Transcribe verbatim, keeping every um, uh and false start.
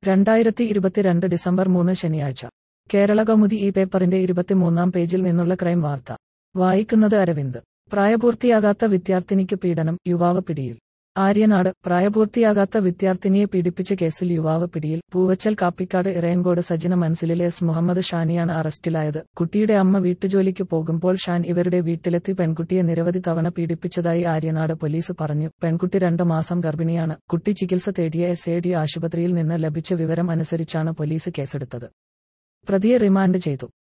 രണ്ടായിരത്തി ഇരുപത്തിരണ്ട് ഡിസംബർ മൂന്ന് ശനിയാഴ്ച കേരളകൗമുദി ഈ പേപ്പറിന്റെ ഇരുപത്തിമൂന്നാം പേജിൽ നിന്നുള്ള ക്രൈം വാർത്ത വായിക്കുന്നത് അരവിന്ദ്. പ്രായപൂർത്തിയാകാത്ത വിദ്യാർത്ഥിനിക്ക് പീഡനം, യുവാവ് പിടിയിൽ. ആര്യനാട്. പ്രായപൂർത്തിയാകാത്ത വിദ്യാർത്ഥിനിയെ പീഡിപ്പിച്ച കേസിൽ യുവാവ് പിടിയിൽ. പൂവച്ചൽ കാപ്പിക്കാട് ഇറയൻകോട് സജിന മൻസിലിൽ എസ് മുഹമ്മദ് ഷാനിയാണ് അറസ്റ്റിലായത്. കുട്ടിയുടെ അമ്മ വീട്ടുജോലിക്ക് പോകുമ്പോൾ ഷാൻ ഇവരുടെ വീട്ടിലെത്തി പെൺകുട്ടിയെ നിരവധി തവണ പീഡിപ്പിച്ചതായി ആര്യനാട് പോലീസ് പറഞ്ഞു. പെൺകുട്ടി രണ്ട് മാസം ഗർഭിണിയാണ്. കുട്ടി ചികിത്സ തേടിയ എസ് എ ഡി ആശുപത്രിയിൽ നിന്ന് ലഭിച്ച വിവരം അനുസരിച്ചാണ് പോലീസ് കേസെടുത്തത്. പ്രതിയെ റിമാൻഡ് ചെയ്തു.